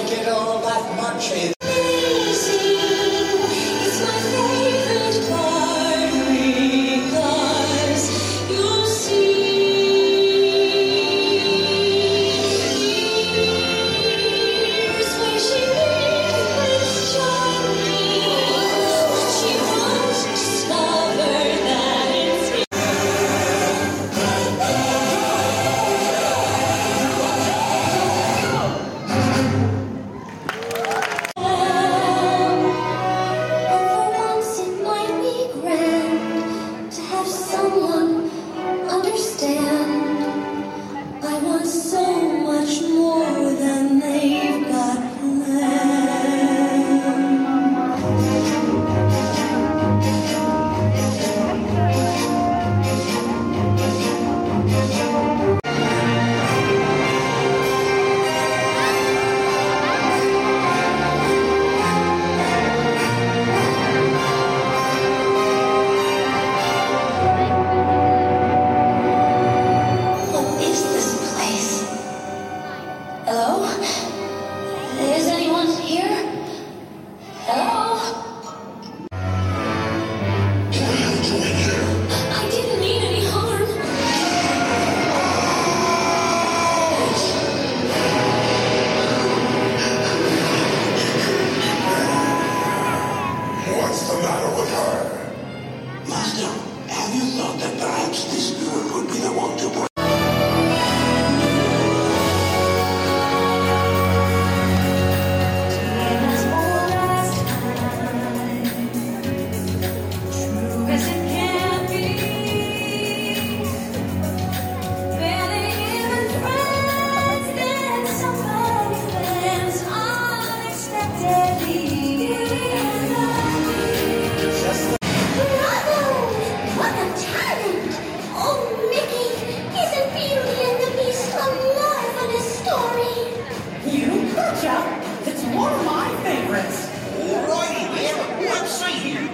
like it all that much. It's one of my favorites. Alrighty then, let's see you.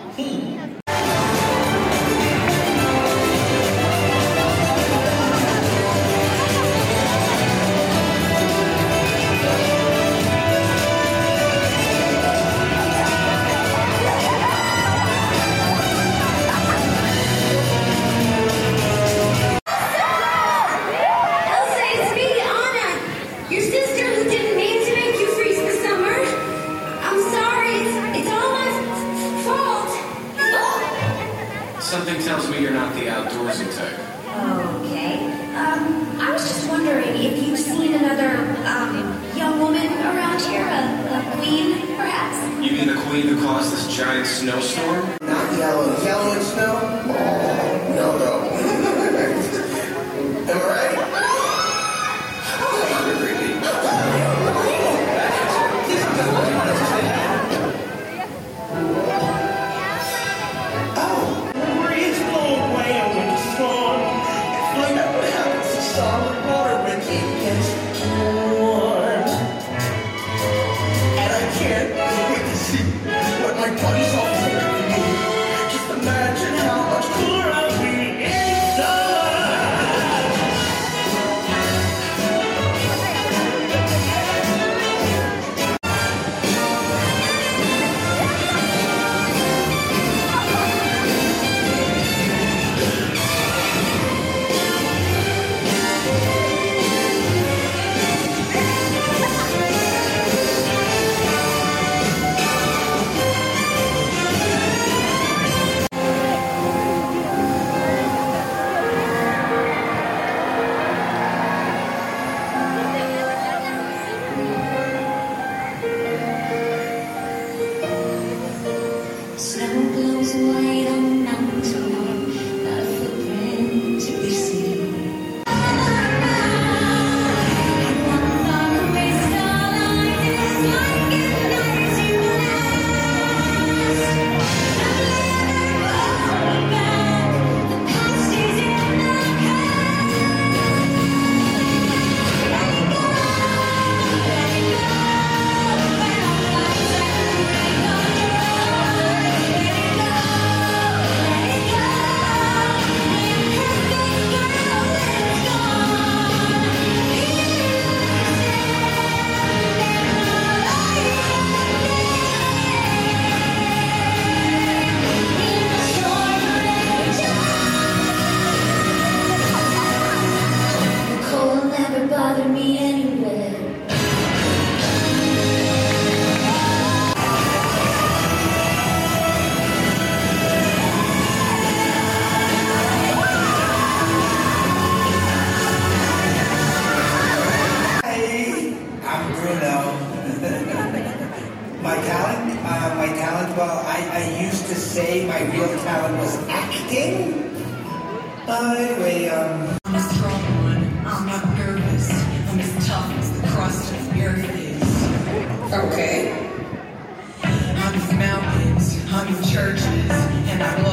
Something tells me you're not the outdoorsy type. Okay. I was just wondering if you've seen another, young woman around here, a queen, perhaps? You mean the queen who caused this giant snowstorm? Not yellow. Yellow and snow? Oh, no. Am I right? What my buddies all think of me. my real talent was acting. By the way, I'm a strong one. I'm not nervous. I'm as tough as the crust of the earth is. okay. I'm in mountains. I'm in churches. And I love